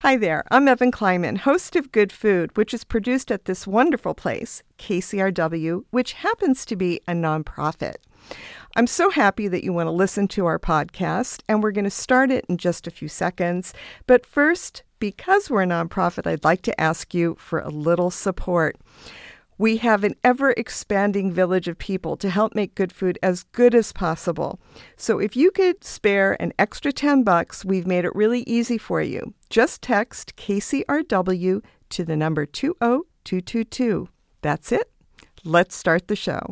Hi there, I'm Evan Kleiman, host of Good Food, which is produced at this wonderful place, KCRW, which happens to be a nonprofit. I'm so happy that you want to listen to our podcast, and we're going to start it in just a few seconds. But first, because we're a nonprofit, I'd like to ask you for a little support. We have an ever-expanding village of people to help make Good Food as good as possible. So if you could spare an extra $10, we've made it really easy for you. Just text KCRW to the number 20222. That's it. Let's start the show.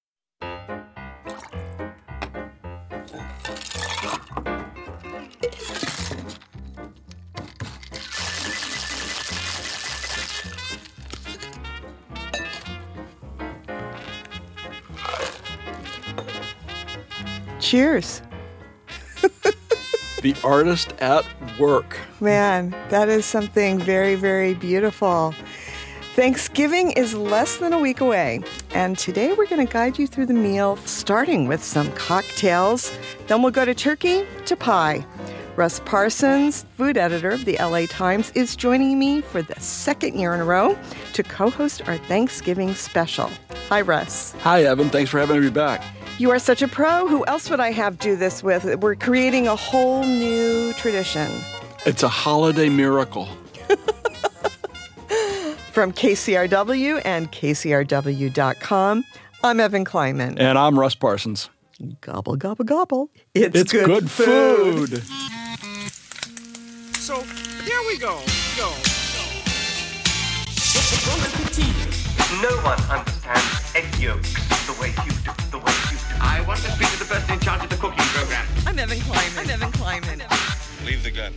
Cheers. The artist at work. Man, that is something very, very beautiful. Thanksgiving is less than a week away, and today we're going to guide you through the meal, starting with some cocktails. Then we'll go to turkey to pie. Russ Parsons, food editor of the LA Times, is joining me for the second year in a row to co-host our Thanksgiving special. Hi, Russ. Hi, Evan. Thanks for having me back. You are such a pro. Who else would I have do this with? We're creating a whole new tradition. It's a holiday miracle. From KCRW and KCRW.com, I'm Evan Kleiman. And I'm Russ Parsons. Gobble, gobble, gobble. It's good food. So, here we go. No one understands egg yolks the way you do. I want to speak to the person in charge of the cooking program. I'm Evan Kleiman. Leave the gun.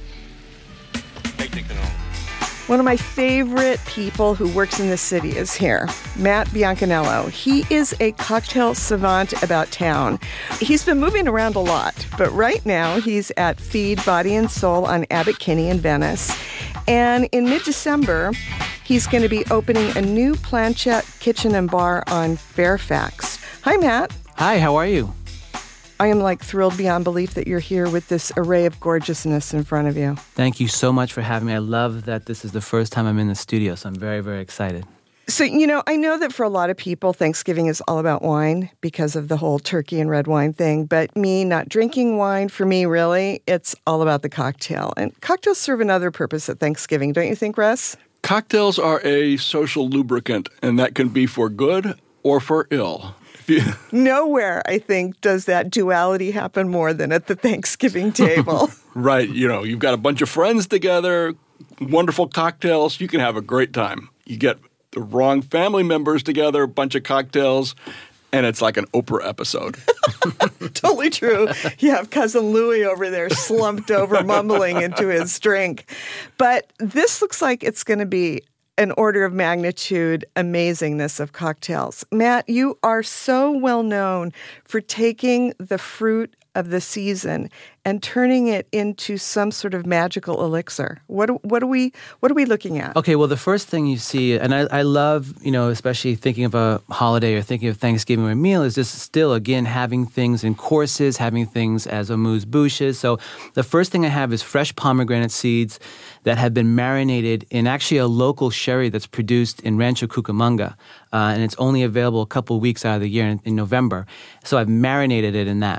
Take the canoe. One of my favorite people who works in this city is here, Matt Bianconello. He is a cocktail savant about town. He's been moving around a lot, but right now he's at Feed Body and Soul on Abbot Kinney in Venice. And in mid-December, he's going to be opening a new planchette kitchen and bar on Fairfax. Hi, Matt. Hi, how are you? I am thrilled beyond belief that you're here with this array of gorgeousness in front of you. Thank you so much for having me. I love that this is the first time I'm in the studio, so I'm very, very excited. So, I know that for a lot of people, Thanksgiving is all about wine because of the whole turkey and red wine thing. But me not drinking wine, for me, really, it's all about the cocktail. And cocktails serve another purpose at Thanksgiving, don't you think, Russ? Cocktails are a social lubricant, and that can be for good or for ill. Nowhere, I think, does that duality happen more than at the Thanksgiving table. Right. You've got a bunch of friends together, wonderful cocktails. You can have a great time. You get the wrong family members together, a bunch of cocktails, and it's like an Oprah episode. Totally true. You have Cousin Louie over there slumped over, mumbling into his drink. But this looks like it's going to be an order of magnitude amazingness of cocktails. Matt, you are so well known for taking the fruit of the season and turning it into some sort of magical elixir. What are we looking at? Okay, well, the first thing you see, and I love, especially thinking of a holiday or thinking of Thanksgiving or a meal, is just still, again, having things in courses, having things as amuse-bouches. So the first thing I have is fresh pomegranate seeds that have been marinated in actually a local sherry that's produced in Rancho Cucamonga. And it's only available a couple weeks out of the year in November. So I've marinated it in that.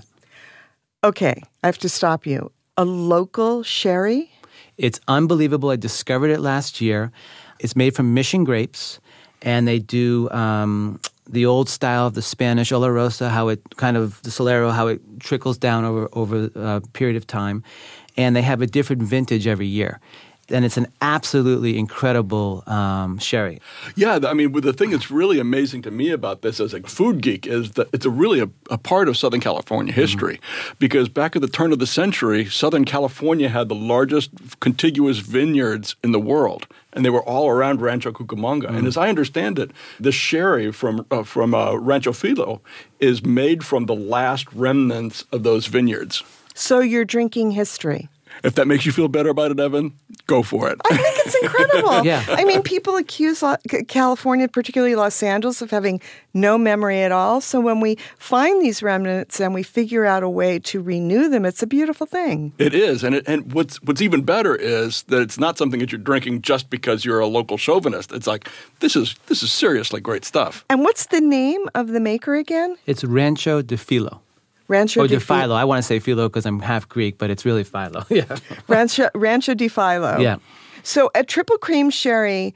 Okay, I have to stop you. A local sherry? It's unbelievable. I discovered it last year. It's made from Mission grapes, and they do the old style of the Spanish Olorosa, the Solero, how it trickles down over a period of time. And they have a different vintage every year. And it's an absolutely incredible sherry. Yeah, the thing that's really amazing to me about this as a food geek is that it's really a part of Southern California history. Because back at the turn of the century, Southern California had the largest contiguous vineyards in the world. And they were all around Rancho Cucamonga. And as I understand it, the sherry from Rancho Filo is made from the last remnants of those vineyards. So you're drinking history. If that makes you feel better about it, Evan, go for it. I think it's incredible. Yeah. I mean, people accuse California, particularly Los Angeles, of having no memory at all. So when we find these remnants and we figure out a way to renew them, it's a beautiful thing. It is, and what's even better is that it's not something that you're drinking just because you're a local chauvinist. It's like this is seriously great stuff. And what's the name of the maker again? It's Rancho de Filo. Rancho Or de de Filo. I want to say Filo because I'm half Greek, but it's really Filo. Yeah. Rancho de Filo. Yeah. So a triple cream sherry,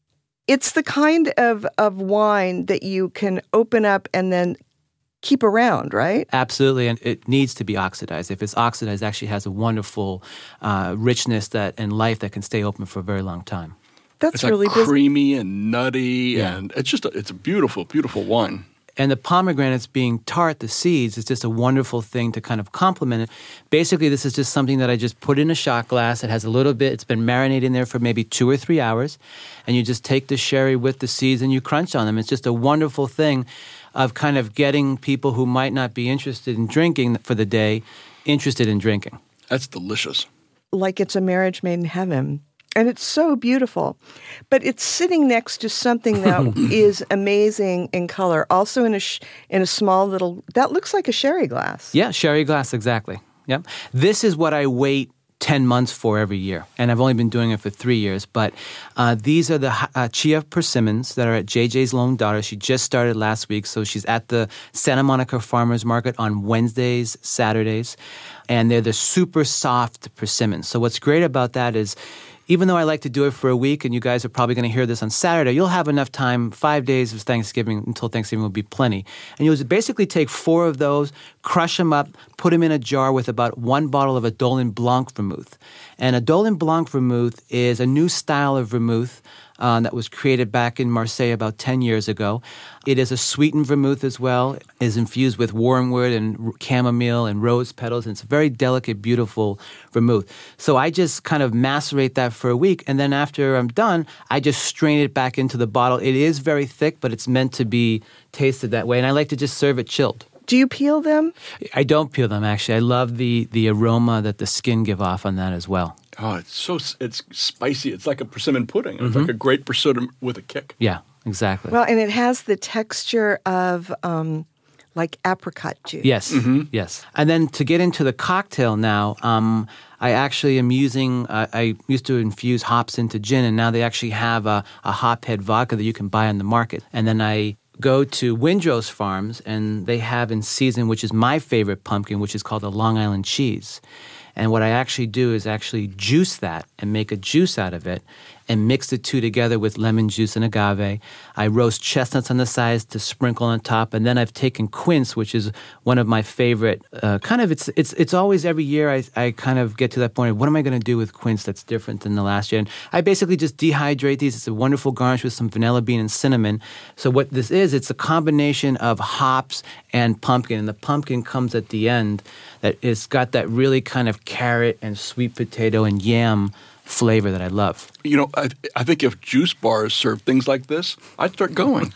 it's the kind of wine that you can open up and then keep around, right? Absolutely, and it needs to be oxidized. If it's oxidized, it actually has a wonderful richness and life that can stay open for a very long time. That's It's really like creamy and nutty, Yeah. and it's a beautiful, beautiful wine. And the pomegranates being tart, the seeds, is just a wonderful thing to kind of complement it. Basically, this is just something that I just put in a shot glass. It has a little bit, it's been marinated in there for maybe 2 or 3 hours. And you just take the sherry with the seeds and you crunch on them. It's just a wonderful thing of kind of getting people who might not be interested in drinking for the day interested in drinking. That's delicious. like it's a marriage made in heaven. And it's so beautiful. But it's sitting next to something that is amazing in color, also in a small little, that looks like a sherry glass. Yeah, sherry glass, exactly. Yep. This is what I wait 10 months for every year. And I've only been doing it for 3 years. But these are the Chia persimmons that are at JJ's Lone Daughter. She just started last week. So she's at the Santa Monica Farmers Market on Wednesdays, Saturdays. And they're the super soft persimmons. So what's great about that is, even though I like to do it for a week, and you guys are probably going to hear this on Saturday, you'll have enough time, 5 days of Thanksgiving, until Thanksgiving will be plenty. And you'll basically take 4 of those, crush them up, put them in a jar with about 1 bottle of a Dolin Blanc vermouth. And a Dolin Blanc vermouth is a new style of vermouth that was created back in Marseille about 10 years ago. It is a sweetened vermouth as well. It is infused with wormwood and chamomile and rose petals. And it's a very delicate, beautiful vermouth. So I just kind of macerate that for a week. And then after I'm done, I just strain it back into the bottle. It is very thick, but it's meant to be tasted that way. And I like to just serve it chilled. Do you peel them? I don't peel them, actually. I love the aroma that the skin give off on that as well. Oh, it's spicy. It's like a persimmon pudding. It's like a great persimmon with a kick. Yeah, exactly. Well, and it has the texture of like apricot juice. Yes, yes. And then to get into the cocktail now, I actually am using, I used to infuse hops into gin, and now they actually have a hophead vodka that you can buy on the market. And then I go to Windrose Farms, and they have in season, which is my favorite pumpkin, which is called the Long Island cheese. And what I actually do is actually juice that and make a juice out of it and mix the two together with lemon juice and agave. I roast chestnuts on the sides to sprinkle on top. And then I've taken quince, which is one of my favorite. It's always every year I kind of get to that point of what am I going to do with quince that's different than the last year? And I basically just dehydrate these. It's a wonderful garnish with some vanilla bean and cinnamon. So what this is, it's a combination of hops and pumpkin. And the pumpkin comes at the end. That it's got that really kind of carrot and sweet potato and yam flavor that I love. You know, I think if juice bars served things like this, I'd start going.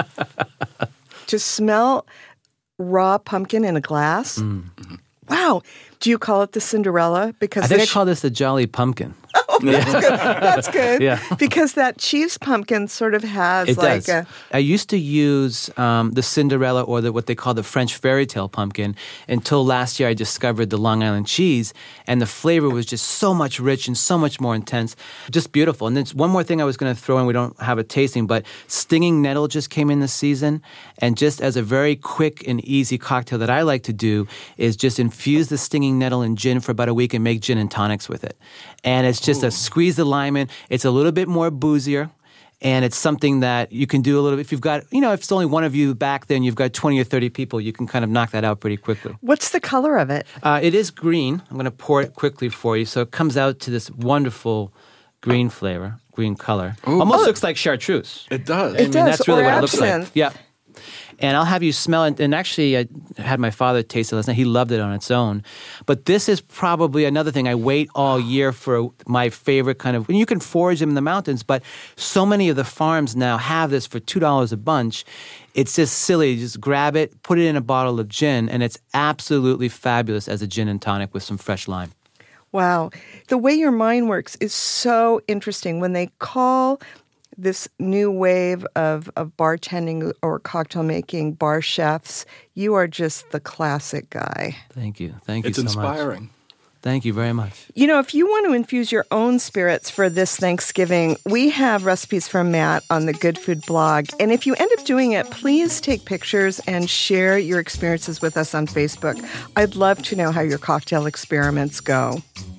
To smell raw pumpkin in a glass? Mm-hmm. Wow. Do you call it the Cinderella? Because I think I call this the Jolly Pumpkin. Oh, that's good. That's good. Yeah. Because that cheese pumpkin sort of has It like does. I used to use the Cinderella or what they call the French fairy tale pumpkin until last year I discovered the Long Island cheese, and the flavor was just so much rich and so much more intense. Just beautiful. And then one more thing I was going to throw in, we don't have a tasting, but stinging nettle just came in this season. And just as a very quick and easy cocktail that I like to do is just infuse the stinging nettle in gin for about a week and make gin and tonics with it. And it's just a squeeze the lime in. It's a little bit more boozier. And it's something that you can do a little bit. If you've got, if it's only one of you back there and you've got 20 or 30 people, you can kind of knock that out pretty quickly. What's the color of it? It is green. I'm going to pour it quickly for you. So it comes out to this wonderful green flavor, green color. Ooh. Almost looks like chartreuse. It does. It does. That's really Or what it looks absinthe. like. Yeah. And I'll have you smell it. And actually, I had my father taste it last night. He loved it on its own. But this is probably another thing. I wait all year for my favorite kind of, and you can forage them in the mountains, but so many of the farms now have this for $2 a bunch. It's just silly. You just grab it, put it in a bottle of gin, and it's absolutely fabulous as a gin and tonic with some fresh lime. Wow. The way your mind works is so interesting. When they call this new wave of bartending or cocktail making bar chefs, you are just the classic guy. Thank you. Thank you It's so much. inspiring. Thank you very much. You know, if you want to infuse your own spirits for this Thanksgiving, we have recipes from Matt on the Good Food blog. And if you end up doing it, please take pictures and share your experiences with us on Facebook. I'd love to know how your cocktail experiments go.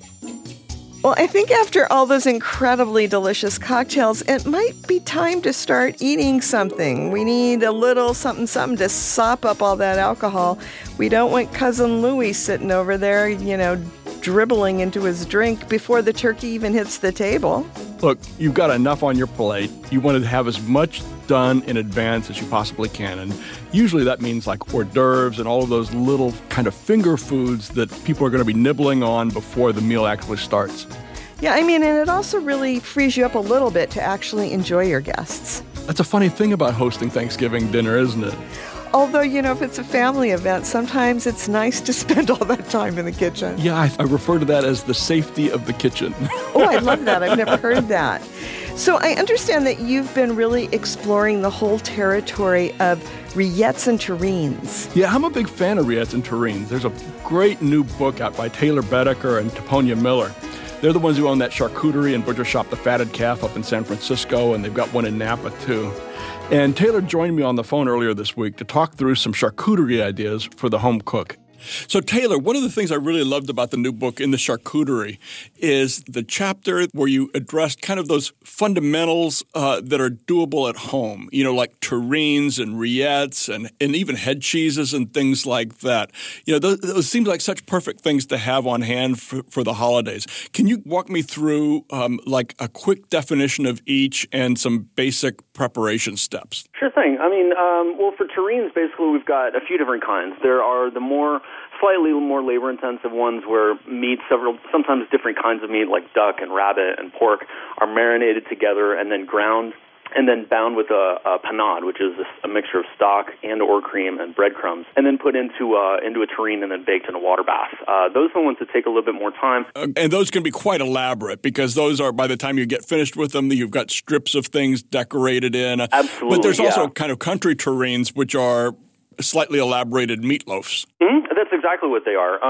Well, I think after all those incredibly delicious cocktails, it might be time to start eating something. We need a little something to sop up all that alcohol. We don't want Cousin Louie sitting over there, dribbling into his drink before the turkey even hits the table. Look, you've got enough on your plate. You want to have as much done in advance as you possibly can. And usually that means like hors d'oeuvres and all of those little kind of finger foods that people are going to be nibbling on before the meal actually starts. Yeah, and it also really frees you up a little bit to actually enjoy your guests. That's a funny thing about hosting Thanksgiving dinner, isn't it? Although, if it's a family event, sometimes it's nice to spend all that time in the kitchen. Yeah, I refer to that as the safety of the kitchen. Oh, I love that. I've never heard that. So I understand that you've been really exploring the whole territory of rillettes and terrines. Yeah, I'm a big fan of rillettes and terrines. There's a great new book out by Taylor Bedecker and Toponia Miller. They're the ones who own that charcuterie and butcher shop, The Fatted Calf, up in San Francisco, and they've got one in Napa, too. And Taylor joined me on the phone earlier this week to talk through some charcuterie ideas for the home cook. So, Taylor, one of the things I really loved about the new book in the charcuterie is the chapter where you addressed kind of those fundamentals that are doable at home, like terrines and rillettes and even head cheeses and things like that. Those seem like such perfect things to have on hand for the holidays. Can you walk me through like a quick definition of each and some basic preparation steps? Sure thing. Well, for terrines, basically, we've got a few different kinds. There are the slightly more labor-intensive ones where sometimes different kinds of meat like duck and rabbit and pork are marinated together and then ground and then bound with a panade, which is a mixture of stock and or cream and breadcrumbs, and then put into a terrine and then baked in a water bath. Those are the ones that take a little bit more time. And those can be quite elaborate because those are, by the time you get finished with them, you've got strips of things decorated in. Absolutely, but there's also kind of country terrines, which are slightly elaborated meatloafs. Mm-hmm. That's exactly what they are.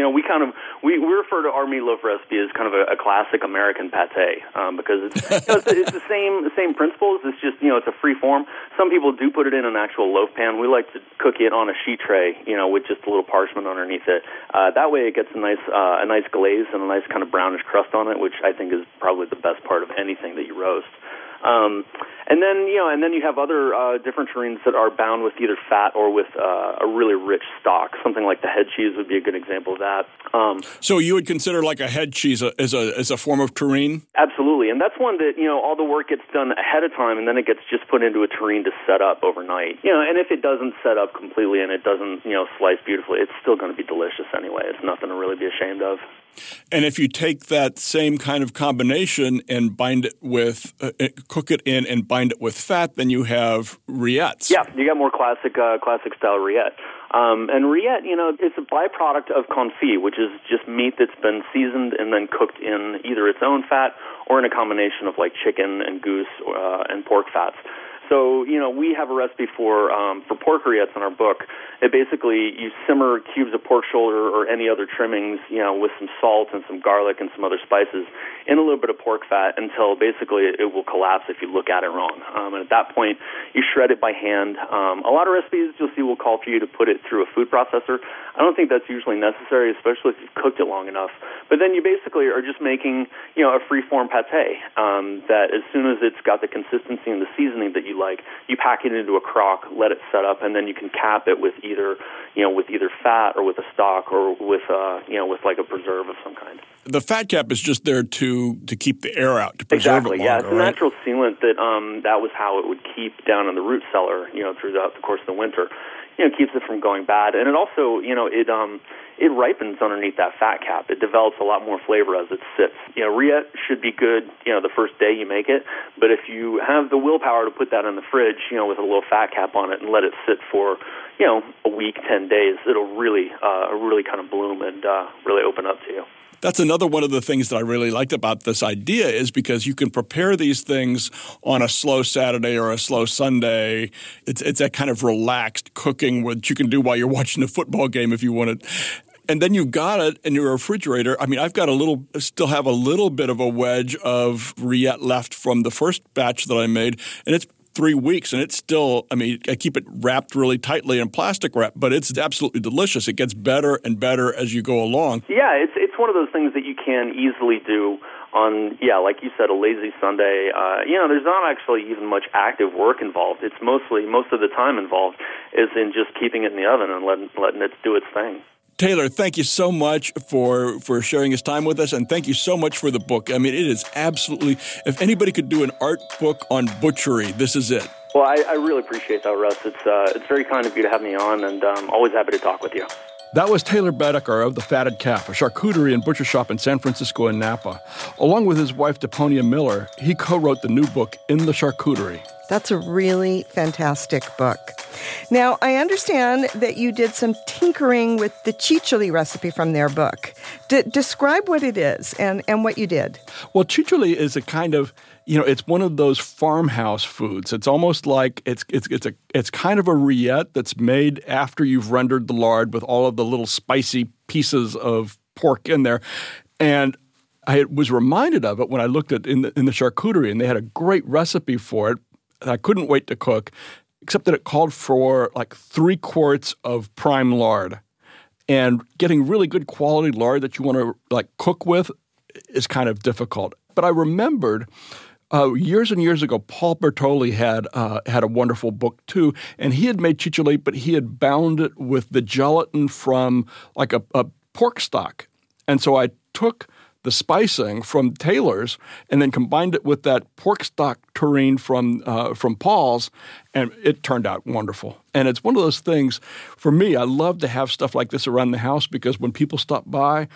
We refer to our meatloaf recipe as kind of a classic American pate because it's the same principles. It's just it's a free form. Some people do put it in an actual loaf pan. We like to cook it on a sheet tray, with just a little parchment underneath it. That way, it gets a nice glaze and a nice kind of brownish crust on it, which I think is probably the best part of anything that you roast. And then you have other different terrines that are bound with either fat or with a really rich stock. Something like the head cheese would be a good example of that. So you would consider like a head cheese as a form of terrine? Absolutely, and that's one that all the work gets done ahead of time, and then it gets just put into a terrine to set up overnight. And if it doesn't set up completely and it doesn't slice beautifully, it's still going to be delicious anyway. It's nothing to really be ashamed of. And if you take that same kind of combination and bind it with, cook it in and bind it with fat, then you have rillettes. Yeah, you got more classic style rillette. And rillette, it's a byproduct of confit, which is just meat that's been seasoned and then cooked in either its own fat or in a combination of like chicken and goose and pork fats. So, we have a recipe for pork rillettes in our book. It basically, you simmer cubes of pork shoulder or any other trimmings, with some salt and some garlic and some other spices in a little bit of pork fat until basically it will collapse if you look at it wrong. And at that point, you shred it by hand. A lot of recipes you'll see will call for you to put it through a food processor. I don't think that's usually necessary, especially if you've cooked it long enough. But then you basically are just making, a free-form pate that as soon as it's got the consistency and the seasoning that you like, you pack it into a crock, let it set up, and then you can cap it with either fat or with a stock or with like a preserve of some kind. The fat cap is just there to keep the air out, to preserve it longer, yeah. It's a right? natural sealant that was how it would keep down in the root cellar, throughout the course of the winter. Keeps it from going bad, and it also, it ripens underneath that fat cap. It develops a lot more flavor as it sits. Rillette should be good, the first day you make it, but if you have the willpower to put that in the fridge, with a little fat cap on it and let it sit for, a week, 10 days, it'll really kind of bloom and really open up to you. That's another one of the things that I really liked about this idea is because you can prepare these things on a slow Saturday or a slow Sunday. It's that kind of relaxed cooking which you can do while you're watching a football game if you want it. And then you've got it in your refrigerator. I mean, I've got still have a little bit of a wedge of rillette left from the first batch that I made, and it's 3 weeks, and it's still, I mean, I keep it wrapped really tightly in plastic wrap, but it's absolutely delicious. It gets better and better as you go along. Yeah, it's one of those things that you can easily do on, like you said, a lazy Sunday. There's not actually even much active work involved. It's most of the time involved is in just keeping it in the oven and letting it do its thing. Taylor, thank you so much for sharing his time with us, and thank you so much for the book. I mean, it is absolutely, if anybody could do an art book on butchery, this is it. Well, I really appreciate that, Russ. It's very kind of you to have me on, and I'm always happy to talk with you. That was Taylor Bedecker of The Fatted Calf, a charcuterie and butcher shop in San Francisco and Napa. Along with his wife, Deponia Miller, he co-wrote the new book, In the Charcuterie. That's a really fantastic book. Now, I understand that you did some tinkering with the chichili recipe from their book. Describe what it is and what you did. Well, chichili is a kind of, it's one of those farmhouse foods. It's almost like it's kind of a rillette that's made after you've rendered the lard with all of the little spicy pieces of pork in there. And I was reminded of it when I looked at in the charcuterie, and they had a great recipe for it. I couldn't wait to cook, except that it called for like 3 quarts of prime lard. And getting really good quality lard that you want to like cook with is kind of difficult. But I remembered years and years ago, Paul Bertoli had a wonderful book too, and he had made chichili, but he had bound it with the gelatin from like a pork stock. And so I took the spicing from Taylor's and then combined it with that pork stock terrine from Paul's, and it turned out wonderful. And it's one of those things, for me, I love to have stuff like this around the house because when people stop by,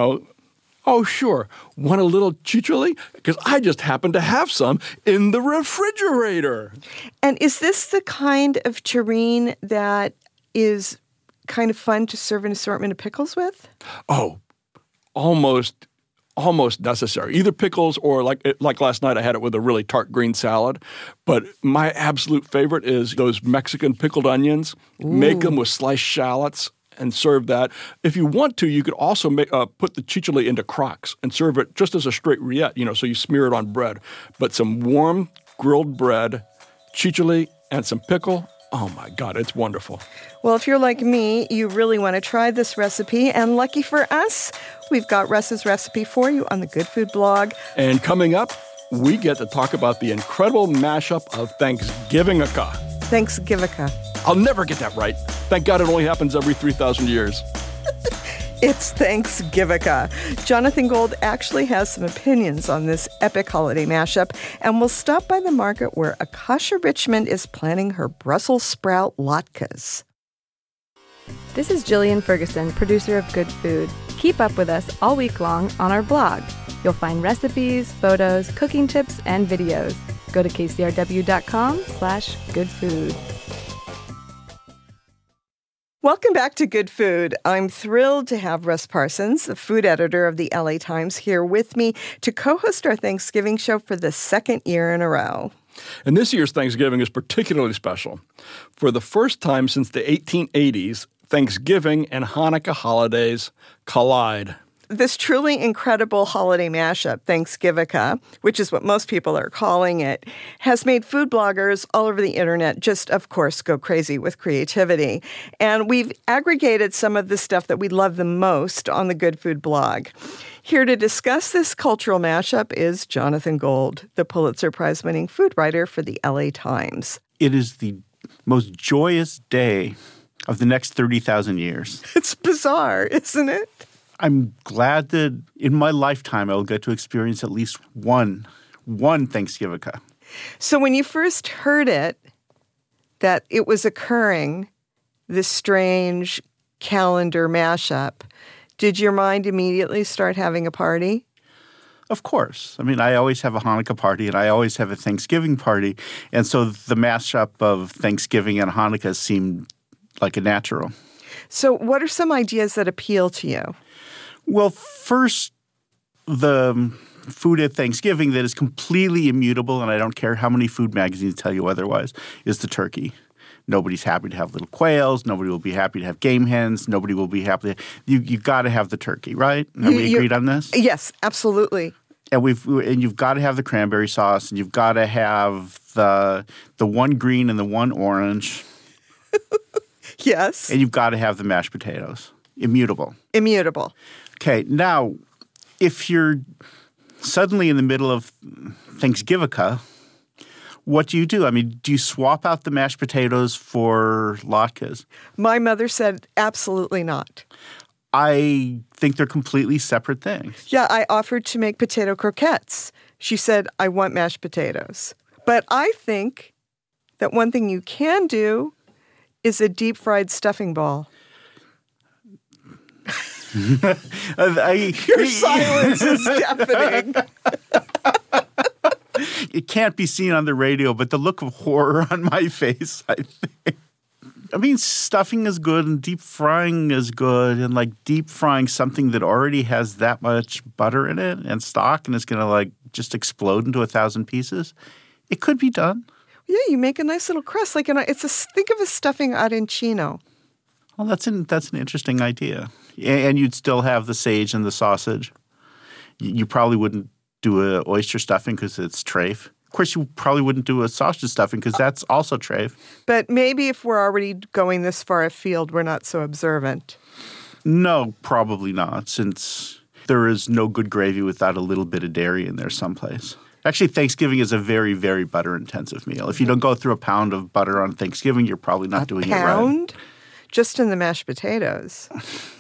oh, sure, want a little chichili? Because I just happen to have some in the refrigerator. And is this the kind of terrine that is kind of fun to serve an assortment of pickles with? Oh, almost necessary. Either pickles or like last night I had it with a really tart green salad. But my absolute favorite is those Mexican pickled onions. Ooh. Make them with sliced shallots and serve that. If you want to, you could also put the chichili into crocks and serve it just as a straight rillette, so you smear it on bread. But some warm grilled bread, chichili, and some pickle. Oh, my God, it's wonderful. Well, if you're like me, you really want to try this recipe. And lucky for us, we've got Russ's recipe for you on the Good Food blog. And coming up, we get to talk about the incredible mashup of Thanksgiving-ica. Thanksgiving-ica. I'll never get that right. Thank God it only happens every 3,000 years. It's Thanksgiving-ica. Jonathan Gold actually has some opinions on this epic holiday mashup, and we'll stop by the market where Akasha Richmond is planning her Brussels sprout latkes. This is Jillian Ferguson, producer of Good Food. Keep up with us all week long on our blog. You'll find recipes, photos, cooking tips, and videos. Go to kcrw.com/goodfood. Welcome back to Good Food. I'm thrilled to have Russ Parsons, the food editor of the LA Times, here with me to co-host our Thanksgiving show for the second year in a row. And this year's Thanksgiving is particularly special. For the first time since the 1880s, Thanksgiving and Hanukkah holidays collide. This truly incredible holiday mashup, Thanksgiving-ica, which is what most people are calling it, has made food bloggers all over the internet just, of course, go crazy with creativity. And we've aggregated some of the stuff that we love the most on the Good Food blog. Here to discuss this cultural mashup is Jonathan Gold, the Pulitzer Prize-winning food writer for the LA Times. It is the most joyous day of the next 30,000 years. It's bizarre, isn't it? I'm glad that in my lifetime I'll get to experience at least one Thanksgiving-ica. So when you first heard it, that it was occurring, this strange calendar mashup, did your mind immediately start having a party? Of course. I mean, I always have a Hanukkah party and I always have a Thanksgiving party. And so the mashup of Thanksgiving and Hanukkah seemed like a natural. So what are some ideas that appeal to you? Well, first, the food at Thanksgiving that is completely immutable, and I don't care how many food magazines tell you otherwise, is the turkey. Nobody's happy to have little quails. Nobody will be happy to have game hens. Nobody will be happy. You've got to have the turkey, right? Are we agreed on this? Yes, absolutely. And you've got to have the cranberry sauce, and you've got to have the one green and the one orange. Yes. And you've got to have the mashed potatoes. Immutable. Immutable. Okay, now, if you're suddenly in the middle of Thanksgiving, what do you do? I mean, do you swap out the mashed potatoes for latkes? My mother said absolutely not. I think they're completely separate things. Yeah, I offered to make potato croquettes. She said, I want mashed potatoes. But I think that one thing you can do is a deep-fried stuffing ball. Your silence is deafening. It can't be seen on the radio, but the look of horror on my face, I think. I mean, stuffing is good and deep frying is good, and like deep frying something that already has that much butter in it and stock and it's going to like just explode into 1,000 pieces. It could be done. Yeah, you make a nice little crust. Think of a stuffing arancino. Well, that's an interesting idea. And you'd still have the sage and the sausage. You probably wouldn't do an oyster stuffing because it's trafe. Of course, you probably wouldn't do a sausage stuffing because that's also trafe. But maybe if we're already going this far afield, we're not so observant. No, probably not, since there is no good gravy without a little bit of dairy in there someplace. Actually, Thanksgiving is a very, very butter-intensive meal. If you don't go through a pound of butter on Thanksgiving, you're probably not doing it right. A pound? Just in the mashed potatoes.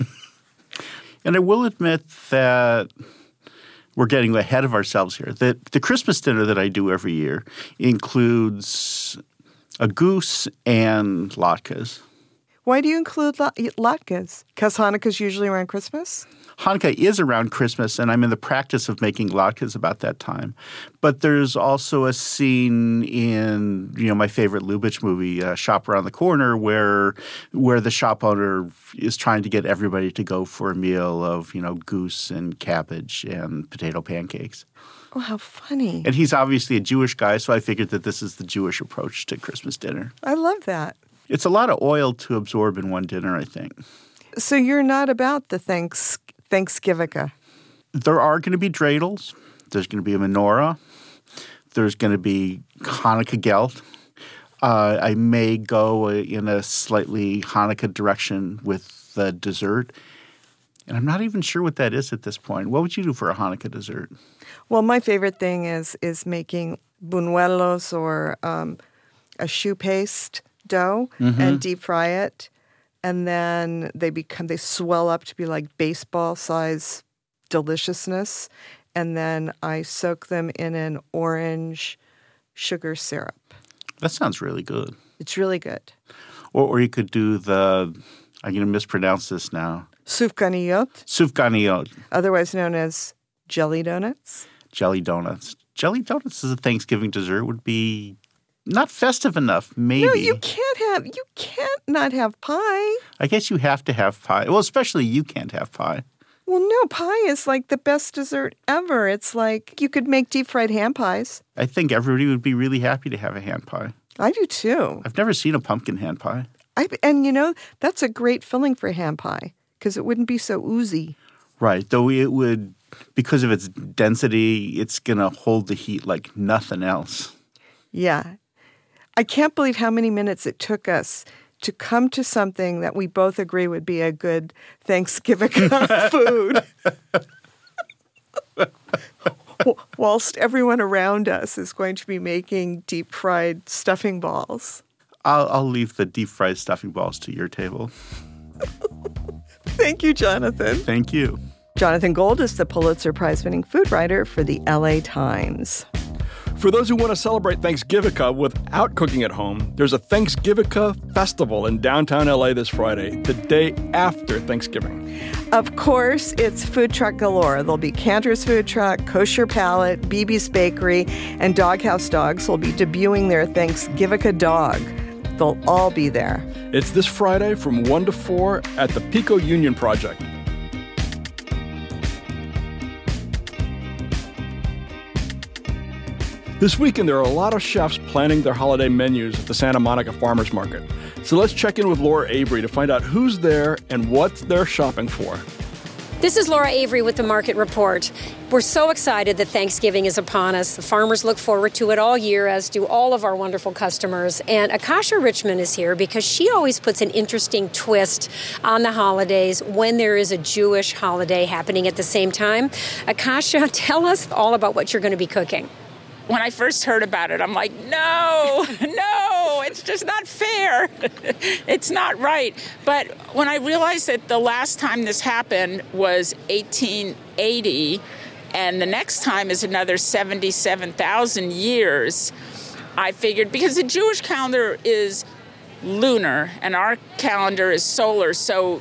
And I will admit that we're getting ahead of ourselves here. The Christmas dinner that I do every year includes a goose and latkes. Why do you include latkes? Because Hanukkah's usually around Christmas? Hanukkah is around Christmas, and I'm in the practice of making latkes about that time. But there's also a scene in, my favorite Lubitsch movie, Shop Around the Corner, where the shop owner is trying to get everybody to go for a meal of, goose and cabbage and potato pancakes. Oh, how funny. And he's obviously a Jewish guy, so I figured that this is the Jewish approach to Christmas dinner. I love that. It's a lot of oil to absorb in one dinner, I think. So you're not about the Thanksgiving. There are going to be dreidels. There's going to be a menorah. There's going to be Hanukkah gelt. I may go in a slightly Hanukkah direction with the dessert. And I'm not even sure what that is at this point. What would you do for a Hanukkah dessert? Well, my favorite thing is making buñuelos or a choux paste dough and deep fry it. And then they swell up to be like baseball size deliciousness. And then I soak them in an orange sugar syrup. That sounds really good. It's really good. Or you could do I'm going to mispronounce this now. Sufganiyot. Sufganiyot. Otherwise known as jelly donuts. Jelly donuts. Jelly donuts as a Thanksgiving dessert would be not festive enough, maybe. No, you can't not have pie. I guess you have to have pie. Well, especially you can't have pie. Well, no, pie is like the best dessert ever. It's like you could make deep-fried ham pies. I think everybody would be really happy to have a hand pie. I do, too. I've never seen a pumpkin hand pie. And that's a great filling for ham pie because it wouldn't be so oozy. Right, though it would, because of its density, it's going to hold the heat like nothing else. Yeah. I can't believe how many minutes it took us to come to something that we both agree would be a good Thanksgiving food. Whilst everyone around us is going to be making deep-fried stuffing balls. I'll leave the deep-fried stuffing balls to your table. Thank you, Jonathan. Thank you. Jonathan Gold is the Pulitzer Prize-winning food writer for the LA Times. For those who want to celebrate Thanksgiving without cooking at home, there's a Thanksgiving festival in downtown LA this Friday, the day after Thanksgiving. Of course, it's food truck galore. There'll be Cantor's Food Truck, Kosher Palate, BB's Bakery, and Doghouse Dogs will be debuting their Thanksgiving dog. They'll all be there. It's this Friday from 1 to 4 at the Pico Union Project. This weekend, there are a lot of chefs planning their holiday menus at the Santa Monica Farmers Market. So let's check in with Laura Avery to find out who's there and what they're shopping for. This is Laura Avery with the Market Report. We're so excited that Thanksgiving is upon us. The farmers look forward to it all year, as do all of our wonderful customers. And Akasha Richmond is here because she always puts an interesting twist on the holidays when there is a Jewish holiday happening at the same time. Akasha, tell us all about what you're going to be cooking. When I first heard about it, I'm like, no, it's just not fair. It's not right. But when I realized that the last time this happened was 1880, and the next time is another 77,000 years, I figured, because the Jewish calendar is lunar and our calendar is solar, so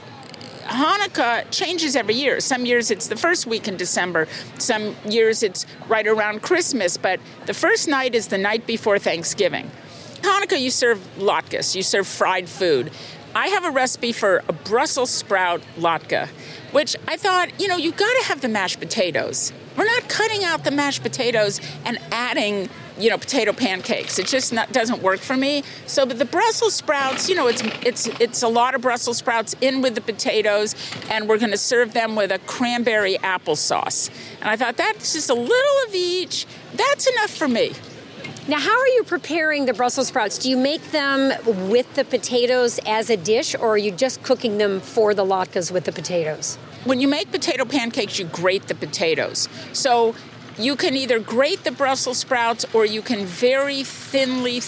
Hanukkah changes every year. Some years it's the first week in December. Some years it's right around Christmas. But the first night is the night before Thanksgiving. Hanukkah, you serve latkes. You serve fried food. I have a recipe for a Brussels sprout latke, which I thought, you got to have the mashed potatoes. We're not cutting out the mashed potatoes and adding potato pancakes. It just doesn't work for me. So, but the Brussels sprouts, it's a lot of Brussels sprouts in with the potatoes, and we're going to serve them with a cranberry applesauce. And I thought, that's just a little of each. That's enough for me. Now, how are you preparing the Brussels sprouts? Do you make them with the potatoes as a dish, or are you just cooking them for the latkes with the potatoes? When you make potato pancakes, you grate the potatoes. So you can either grate the Brussels sprouts or you can very thinly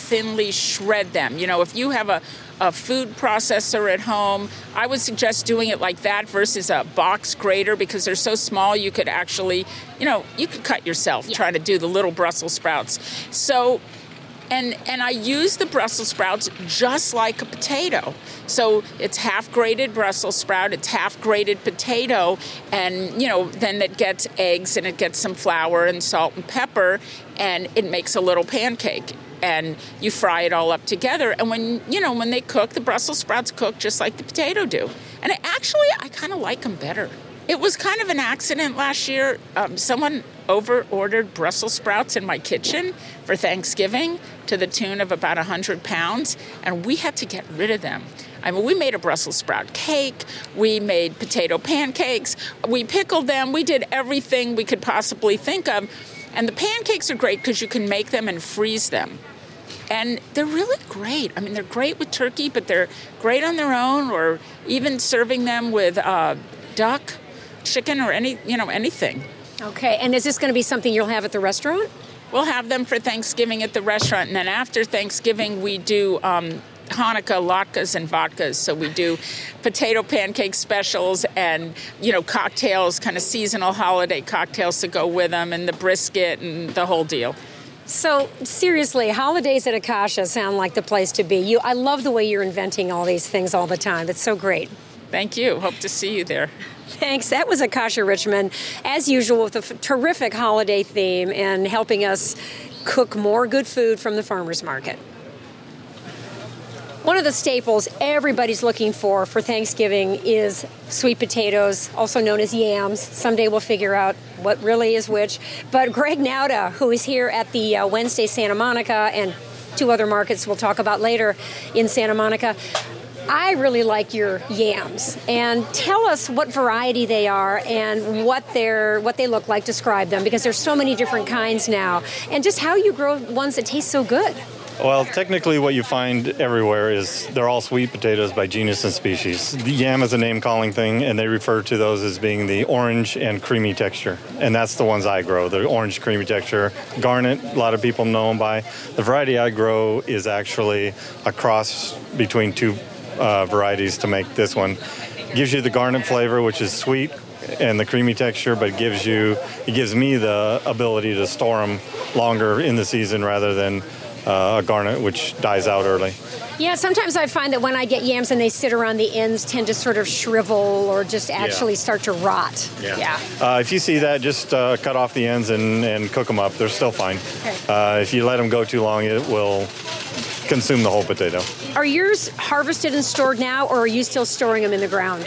shred them. If you have a food processor at home, I would suggest doing it like that versus a box grater, because they're so small you could actually, you could cut yourself trying to do the little Brussels sprouts. So, and I use the Brussels sprouts just like a potato. So it's half grated Brussels sprout, it's half grated potato, and, then it gets eggs and it gets some flour and salt and pepper, and it makes a little pancake. And you fry it all up together. And when they cook, the Brussels sprouts cook just like the potato do. And I kind of like them better. It was kind of an accident last year. Someone over-ordered Brussels sprouts in my kitchen for Thanksgiving to the tune of about 100 pounds, and we had to get rid of them. I mean, we made a Brussels sprout cake, we made potato pancakes, we pickled them, we did everything we could possibly think of. And the pancakes are great because you can make them and freeze them. And they're really great. I mean, they're great with turkey, but they're great on their own, or even serving them with duck, chicken, or anything. Okay, and is this going to be something you'll have at the restaurant? We'll have them for Thanksgiving at the restaurant, and then after Thanksgiving, we do Hanukkah latkes and vodkas. So we do potato pancake specials and, cocktails, kind of seasonal holiday cocktails to go with them, and the brisket and the whole deal. So, seriously, holidays at Akasha sound like the place to be. I love the way you're inventing all these things all the time. It's so great. Thank you. Hope to see you there. Thanks. That was Akasha Richmond, as usual, with a terrific holiday theme and helping us cook more good food from the farmers market. One of the staples everybody's looking for Thanksgiving is sweet potatoes, also known as yams. Someday we'll figure out what really is which. But Greg Nauta, who is here at the Wednesday Santa Monica and two other markets we'll talk about later in Santa Monica, I really like your yams. And tell us what variety they are and what they look like. Describe them, because there's so many different kinds now. And just how you grow ones that taste so good. Well, technically what you find everywhere is they're all sweet potatoes by genus and species. The yam is a name-calling thing, and they refer to those as being the orange and creamy texture. And that's the ones I grow, the orange creamy texture. Garnet, a lot of people know them by. The variety I grow is actually a cross between two varieties to make this one. It gives you the garnet flavor, which is sweet, and the creamy texture, but it gives me the ability to store them longer in the season rather than a garnet, which dies out early. Yeah, sometimes I find that when I get yams and they sit around the ends, tend to sort of shrivel or just actually start to rot. Yeah. If you see that, just cut off the ends and cook them up. They're still fine. Okay. If you let them go too long, it will consume the whole potato. Are yours harvested and stored now, or are you still storing them in the ground?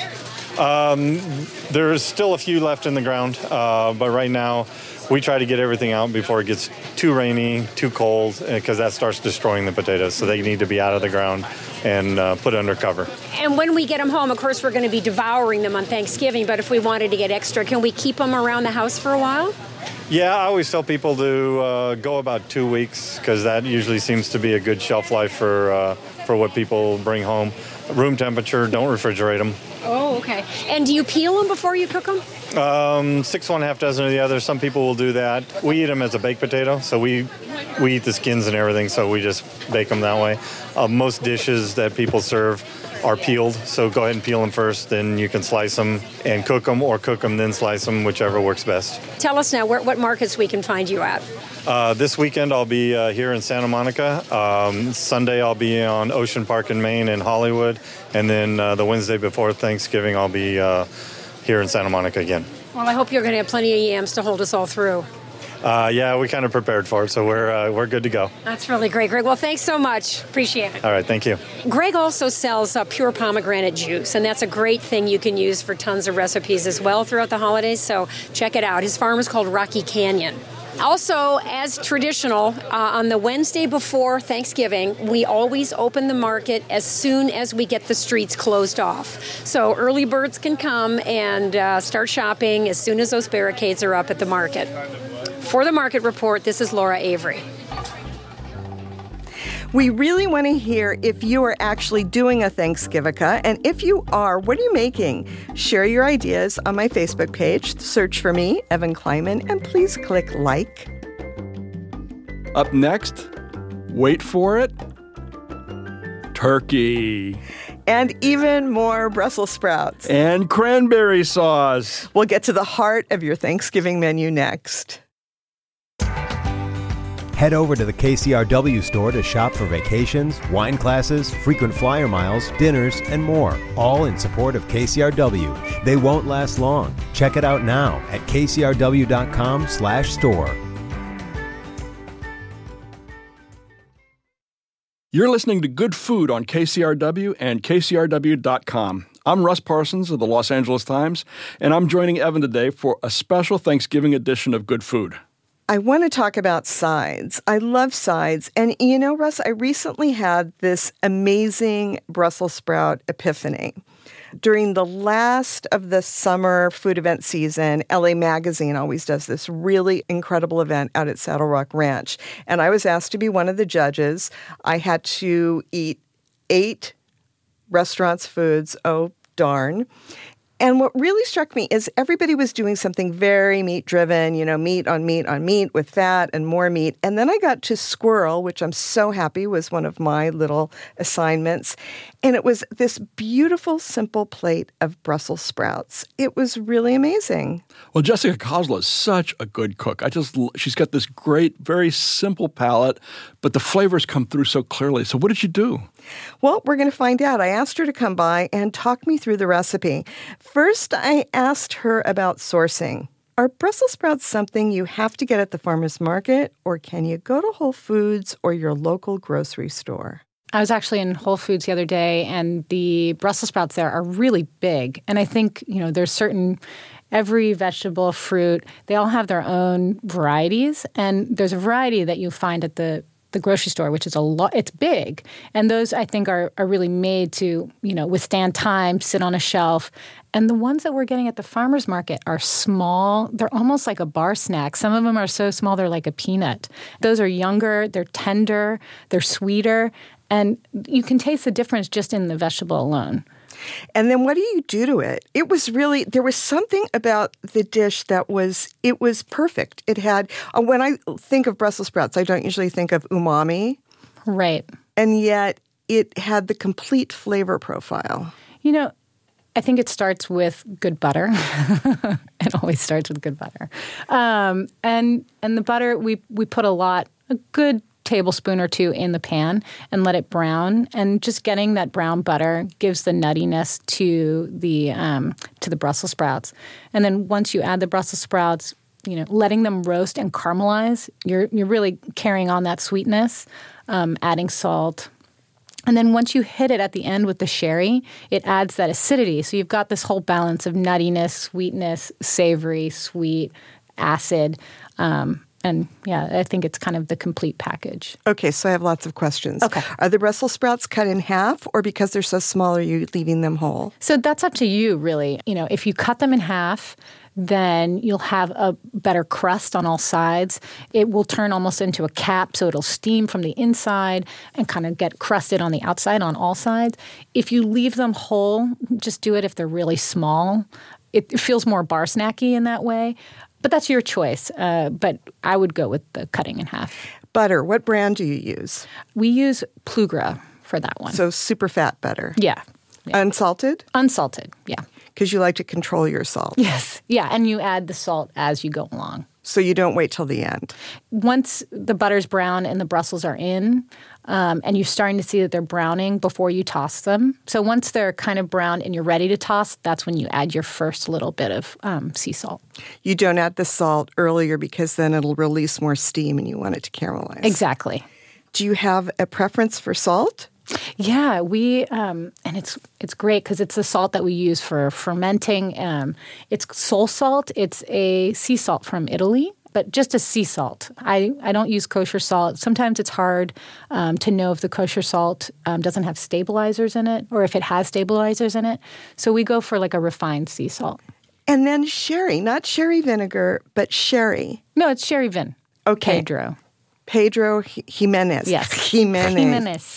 There's still a few left in the ground, but right now we try to get everything out before it gets too rainy, too cold, because that starts destroying the potatoes. So they need to be out of the ground and put under cover. And when we get them home, of course, we're going to be devouring them on Thanksgiving, but if we wanted to get extra, can we keep them around the house for a while? Yeah, I always tell people to go about 2 weeks, because that usually seems to be a good shelf life for what people bring home. Room temperature, don't refrigerate them. Oh, okay. And do you peel them before you cook them? 6 one, half dozen of the other. Some people will do that. We eat them as a baked potato, so we eat the skins and everything, so we just bake them that way. Most dishes that people serve are peeled, so go ahead and peel them first, then you can slice them and cook them, or cook them then slice them, whichever works best. Tell us now what markets we can find you at. This weekend I'll be here in Santa Monica. Sunday I'll be on Ocean Park in Maine and Hollywood, and then the Wednesday before Thanksgiving I'll be here in Santa Monica again. Well, I hope you're going to have plenty of yams to hold us all through. Yeah, we kind of prepared for it, so we're good to go. That's really great, Greg. Well, thanks so much. Appreciate it. All right, thank you. Greg also sells pure pomegranate juice, and that's a great thing you can use for tons of recipes as well throughout the holidays, so check it out. His farm is called Rocky Canyon. Also, as traditional, on the Wednesday before Thanksgiving, we always open the market as soon as we get the streets closed off. So early birds can come and start shopping as soon as those barricades are up at the market. For the Market Report, this is Laura Avery. We really want to hear if you are actually doing a Thanksgivica, and if you are, what are you making? Share your ideas on my Facebook page. Search for me, Evan Kleiman, and please click like. Up next, wait for it, turkey. And even more Brussels sprouts. And cranberry sauce. We'll get to the heart of your Thanksgiving menu next. Head over to the KCRW store to shop for vacations, wine classes, frequent flyer miles, dinners, and more, all in support of KCRW. They won't last long. Check it out now at kcrw.com/store. You're listening to Good Food on KCRW and KCRW.com. I'm Russ Parsons of the Los Angeles Times, and I'm joining Evan today for a special Thanksgiving edition of Good Food. I want to talk about sides. I love sides. And you know, Russ, I recently had this amazing Brussels sprout epiphany. During the last of the summer food event season, LA Magazine always does this really incredible event out at Saddle Rock Ranch. And I was asked to be one of the judges. I had to eat 8 restaurants' foods. Oh, darn. And what really struck me is everybody was doing something very meat-driven, you know, meat on meat on meat with fat and more meat. And then I got to squirrel, which I'm so happy was one of my little assignments. And it was this beautiful, simple plate of Brussels sprouts. It was really amazing. Well, Jessica Kozla is such a good cook. She's got this great, very simple palate, but the flavors come through so clearly. So what did you do? Well, we're going to find out. I asked her to come by and talk me through the recipe. First, I asked her about sourcing. Are Brussels sprouts something you have to get at the farmer's market, or can you go to Whole Foods or your local grocery store? I was actually in Whole Foods the other day, and the Brussels sprouts there are really big. And I think, you know, there's every vegetable, fruit, they all have their own varieties. And there's a variety that you find at the grocery store, which is it's big. And those, I think, are really made to, you know, withstand time, sit on a shelf. And the ones that we're getting at the farmer's market are small. They're almost like a bar snack. Some of them are so small, they're like a peanut. Those are younger, they're tender, they're sweeter. And you can taste the difference just in the vegetable alone. And then what do you do to it? It was really, there was something about the dish that was perfect. It had, when I think of Brussels sprouts, I don't usually think of umami. Right. And yet it had the complete flavor profile. You know, I think it starts with good butter. It always starts with good butter. And the butter, we put a good tablespoon or 2 in the pan and let it brown. And just getting that brown butter gives the nuttiness to the Brussels sprouts. And then once you add the Brussels sprouts, you know, letting them roast and caramelize, you're really carrying on that sweetness, adding salt. And then once you hit it at the end with the sherry, it adds that acidity. So you've got this whole balance of nuttiness, sweetness, savory, sweet, acid. And yeah, I think it's kind of the complete package. Okay, so I have lots of questions. Okay. Are the Brussels sprouts cut in half, or because they're so small, are you leaving them whole? So that's up to you, really. If you cut them in half, then you'll have a better crust on all sides. It will turn almost into a cap, so it'll steam from the inside and kind of get crusted on the outside on all sides. If you leave them whole, just do it if they're really small. It feels more bar snacky in that way. But that's your choice. But I would go with the cutting in half. Butter, what brand do you use? We use Plugra for that one. So super fat butter. Yeah. Unsalted? Unsalted, yeah. Because you like to control your salt. Yes. Yeah, and you add the salt as you go along. So you don't wait till the end. Once the butter's brown and the Brussels are in, and you're starting to see that they're browning before you toss them. So once they're kind of brown and you're ready to toss, that's when you add your first little bit of sea salt. You don't add the salt earlier because then it'll release more steam and you want it to caramelize. Exactly. Do you have a preference for salt? Yeah, we and it's great because it's the salt that we use for fermenting. It's Sol salt. It's a sea salt from Italy, but just a sea salt. I don't use kosher salt. Sometimes it's hard to know if the kosher salt doesn't have stabilizers in it or if it has stabilizers in it. So we go for like a refined sea salt. And then sherry, not sherry vinegar, but sherry. No, it's sherry vin. Okay. Pedro Jimenez. Yes. Jimenez.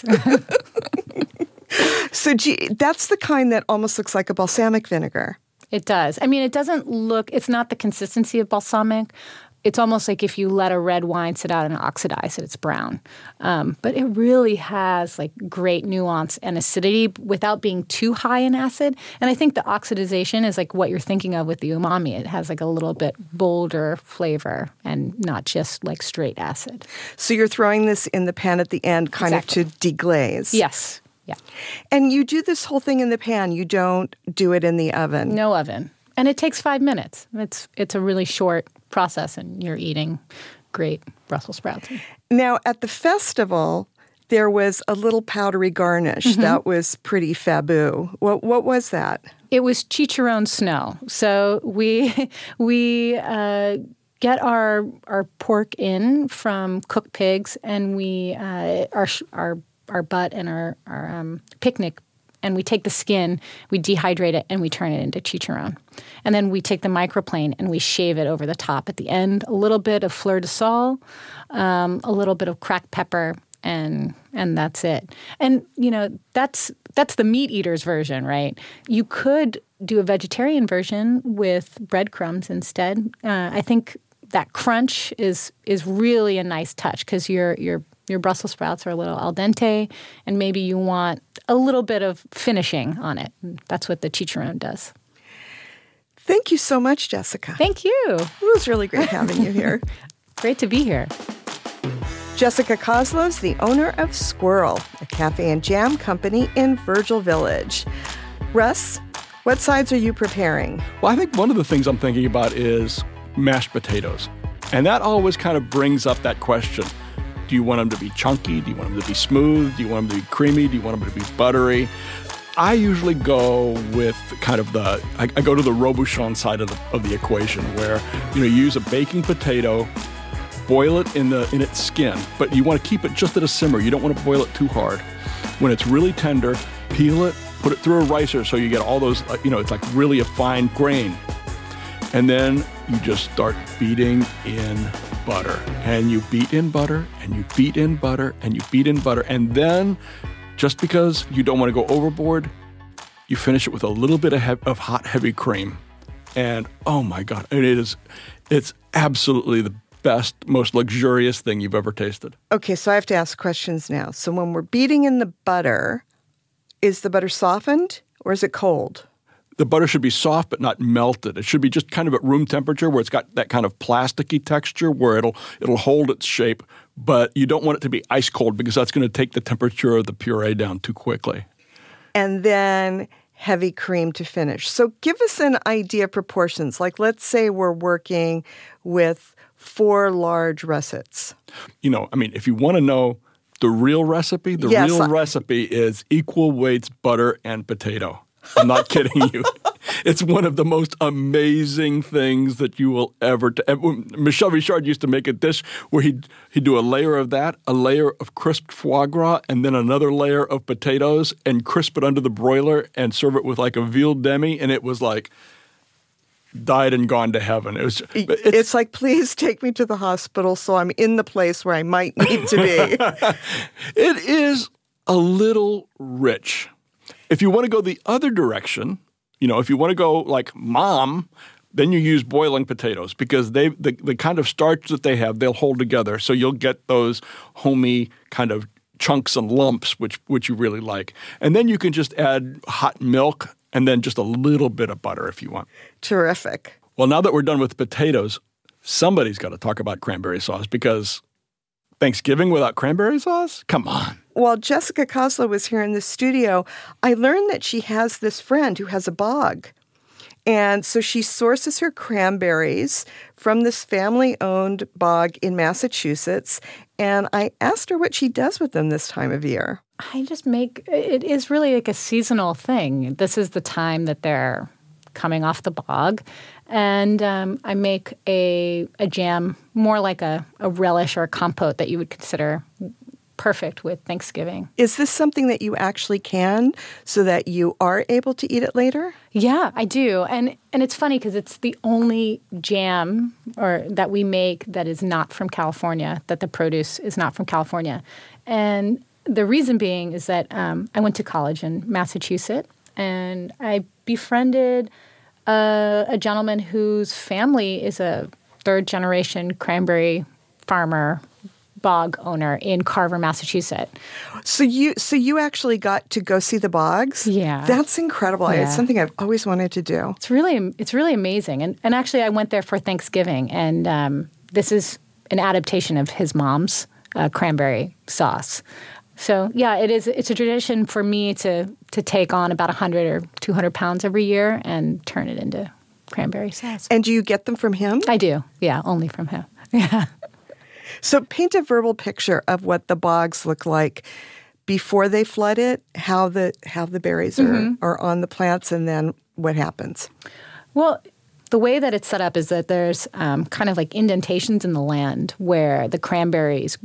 So that's the kind that almost looks like a balsamic vinegar. It does. I mean, it doesn't look, it's not the consistency of balsamic. It's almost like if you let a red wine sit out and oxidize it, it's brown. But it really has like great nuance and acidity without being too high in acid. And I think the oxidization is like what you're thinking of with the umami. It has like a little bit bolder flavor and not just like straight acid. So you're throwing this in the pan at the end kind of to deglaze. Yes. Yeah. And you do this whole thing in the pan. You don't do it in the oven. No oven. And it takes 5 minutes. It's a really short process, and you're eating great Brussels sprouts. Now, at the festival, there was a little powdery garnish that was pretty faboo. What was that? It was chicharron snow. So we get our pork in from cooked pigs, and we our butt and our picnic. And we take the skin, we dehydrate it, and we turn it into chicharron. And then we take the microplane and we shave it over the top at the end. A little bit of fleur de sal, a little bit of cracked pepper, and that's it. And, that's the meat eater's version, right? You could do a vegetarian version with breadcrumbs instead. I think that crunch is really a nice touch because your Brussels sprouts are a little al dente, and maybe you want a little bit of finishing on it. That's what the chicharron does. Thank you so much, Jessica. Thank you. It was really great having you here. Great to be here. Jessica Koslow's the owner of Squirrel, a cafe and jam company in Virgil Village. Russ, what sides are you preparing? Well, I think one of the things I'm thinking about is mashed potatoes. And that always kind of brings up that question. Do you want them to be chunky? Do you want them to be smooth? Do you want them to be creamy? Do you want them to be buttery? I usually go with kind of I go to the Robuchon side of the equation where, you use a baking potato, boil it in its skin, but you want to keep it just at a simmer. You don't want to boil it too hard. When it's really tender, peel it, put it through a ricer so you get all those, it's like really a fine grain. And then you just start beating in butter. And you beat in butter, and you beat in butter, and you beat in butter. And then, just because you don't want to go overboard, you finish it with a little bit of hot, heavy cream. And oh my God, it's absolutely the best, most luxurious thing you've ever tasted. Okay, so I have to ask questions now. So when we're beating in the butter, is the butter softened or is it cold? The butter should be soft but not melted. It should be just kind of at room temperature where it's got that kind of plasticky texture where it'll hold its shape, but you don't want it to be ice cold because that's going to take the temperature of the puree down too quickly. And then heavy cream to finish. So give us an idea of proportions. Like let's say we're working with 4 large russets. If you want to know the real recipe? The Yes, real recipe is equal weights butter and potato. I'm not kidding you. It's one of the most amazing things that you will ever. Michel Richard used to make a dish where he'd do a layer of that, a layer of crisped foie gras, and then another layer of potatoes, and crisp it under the broiler and serve it with like a veal demi, and it was like died and gone to heaven. It's like, please take me to the hospital so I'm in the place where I might need to be. It is a little rich. If you want to go the other direction, if you want to go like Mom, then you use boiling potatoes because the kind of starch that they have, they'll hold together. So you'll get those homey kind of chunks and lumps, which you really like. And then you can just add hot milk and then just a little bit of butter if you want. Terrific. Well, now that we're done with potatoes, somebody's got to talk about cranberry sauce because Thanksgiving without cranberry sauce? Come on. While Jessica Koslow was here in the studio, I learned that she has this friend who has a bog. And so she sources her cranberries from this family-owned bog in Massachusetts. And I asked her what she does with them this time of year. I just it is really like a seasonal thing. This is the time that they're coming off the bog. And I make a jam, more like a relish or a compote that you would consider perfect with Thanksgiving. Is this something that you actually can so that you are able to eat it later? Yeah, I do. And it's funny because it's the only jam that we make that is not from California, that the produce is not from California. And the reason being is that I went to college in Massachusetts and I befriended a gentleman whose family is a third-generation cranberry farmer, bog owner in Carver, Massachusetts. So you actually got to go see the bogs? Yeah. That's incredible. Yeah. It's something I've always wanted to do. It's really amazing. And actually I went there for Thanksgiving, and this is an adaptation of his mom's cranberry sauce. So yeah, it's a tradition for me to take on about 100 or 200 pounds every year and turn it into cranberry sauce. And do you get them from him? I do. Yeah, only from him. Yeah. So paint a verbal picture of what the bogs look like before they flood it, how the berries are on the plants, and then what happens. Well, the way that it's set up is that there's kind of like indentations in the land where the cranberries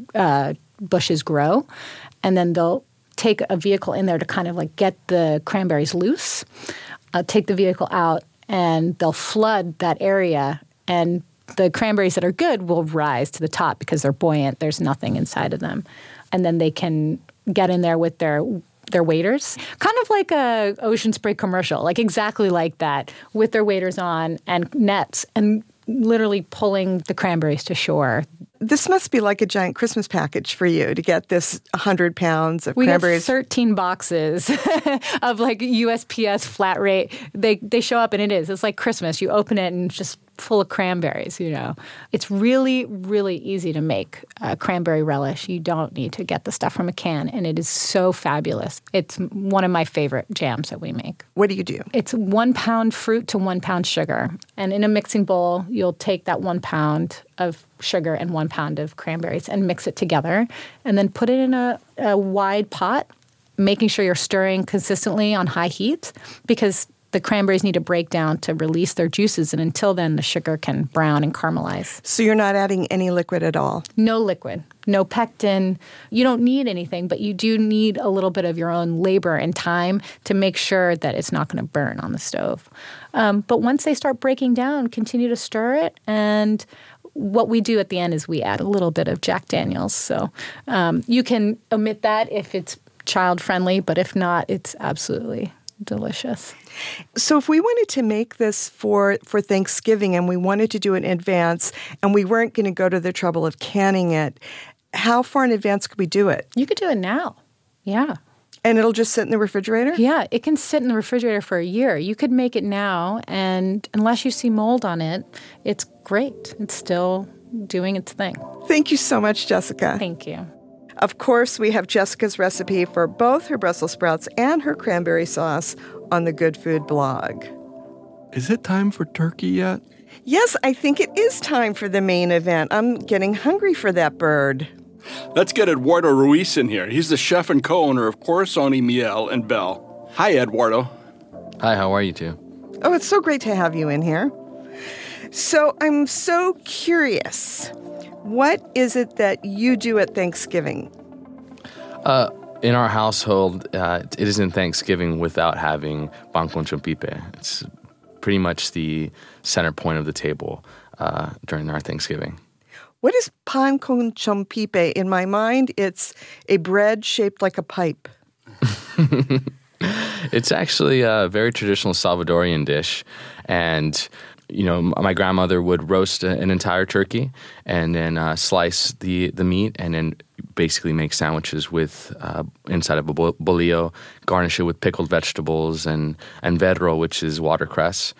bushes grow, and then they'll take a vehicle in there to kind of like get the cranberries loose, take the vehicle out, and they'll flood that area, and the cranberries that are good will rise to the top because they're buoyant. There's nothing inside of them. And then they can get in there with their waders, kind of like a Ocean Spray commercial, like exactly like that, with their waders on and nets and literally pulling the cranberries to shore. This must be like a giant Christmas package for you to get this 100 pounds of cranberries. We get 13 boxes of like USPS flat rate. They show up and it's like Christmas. You open it and it's just full of cranberries, It's really, really easy to make cranberry relish. You don't need to get the stuff from a can, and it is so fabulous. It's one of my favorite jams that we make. What do you do? It's 1 pound fruit to 1 pound sugar. And in a mixing bowl, you'll take that 1 pound of sugar and 1 pound of cranberries and mix it together, and then put it in a wide pot, making sure you're stirring consistently on high heat because the cranberries need to break down to release their juices, and until then, the sugar can brown and caramelize. So you're not adding any liquid at all? No liquid, no pectin. You don't need anything, but you do need a little bit of your own labor and time to make sure that it's not going to burn on the stove. But once they start breaking down, continue to stir it, and what we do at the end is we add a little bit of Jack Daniels. So you can omit that if it's child-friendly, but if not, it's absolutely delicious. So if we wanted to make this for Thanksgiving and we wanted to do it in advance and we weren't going to go to the trouble of canning it, how far in advance could we do it? You could do it now. Yeah. And it'll just sit in the refrigerator? Yeah, it can sit in the refrigerator for a year. You could make it now, and unless you see mold on it, it's great. It's still doing its thing. Thank you so much, Jessica. Thank you. Of course, we have Jessica's recipe for both her Brussels sprouts and her cranberry sauce on the Good Food blog. Is it time for turkey yet? Yes, I think it is time for the main event. I'm getting hungry for that bird. Let's get Eduardo Ruiz in here. He's the chef and co-owner of Corazon y Miel and Bell. Hi, Eduardo. Hi, how are you two? Oh, it's so great to have you in here. So I'm so curious. What is it that you do at Thanksgiving? In our household, it isn't Thanksgiving without having pan con chompipe. It's pretty much the center point of the table during our Thanksgiving. What is pan con chompipe? In my mind, it's a bread shaped like a pipe. It's actually a very traditional Salvadorian dish. And, you know, my grandmother would roast an entire turkey and then slice the meat and then basically make sandwiches with inside of a bolillo, garnish it with pickled vegetables and verro, which is watercress.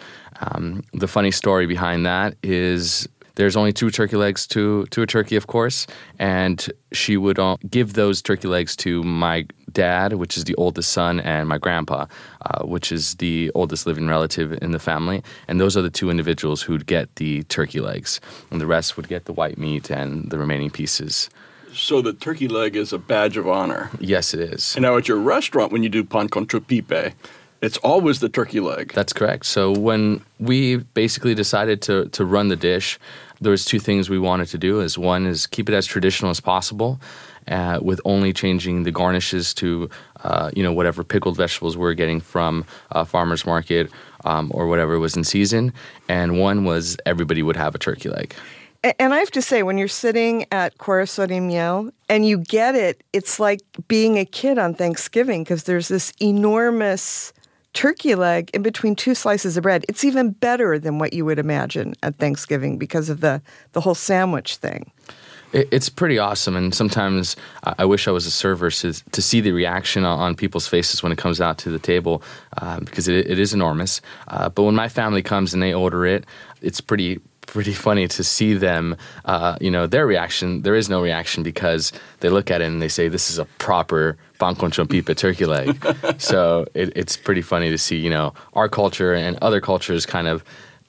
The funny story behind that is there's only 2 turkey legs to a turkey, of course, and she would give those turkey legs to my dad, which is the oldest son, and my grandpa, which is the oldest living relative in the family. And those are the 2 individuals who'd get the turkey legs, and the rest would get the white meat and the remaining pieces. So the turkey leg is a badge of honor. Yes, it is. And now at your restaurant, when you do pan con chompipe, it's always the turkey leg. That's correct. So when we basically decided to run the dish, there was 2 things we wanted to do. One is keep it as traditional as possible, with only changing the garnishes to whatever pickled vegetables we're getting from farmer's market or whatever was in season. And one was everybody would have a turkey leg. And I have to say, when you're sitting at Corazon y Miel and you get it, it's like being a kid on Thanksgiving because there's this enormous turkey leg in between 2 slices of bread. It's even better than what you would imagine at Thanksgiving because of the whole sandwich thing. It's pretty awesome, and sometimes I wish I was a server to see the reaction on people's faces when it comes out to the table because it is enormous. But when my family comes and they order it, it's pretty funny to see them, their reaction. There is no reaction because they look at it and they say, this is a proper pan con chompipe turkey leg. So it's pretty funny to see, our culture and other cultures kind of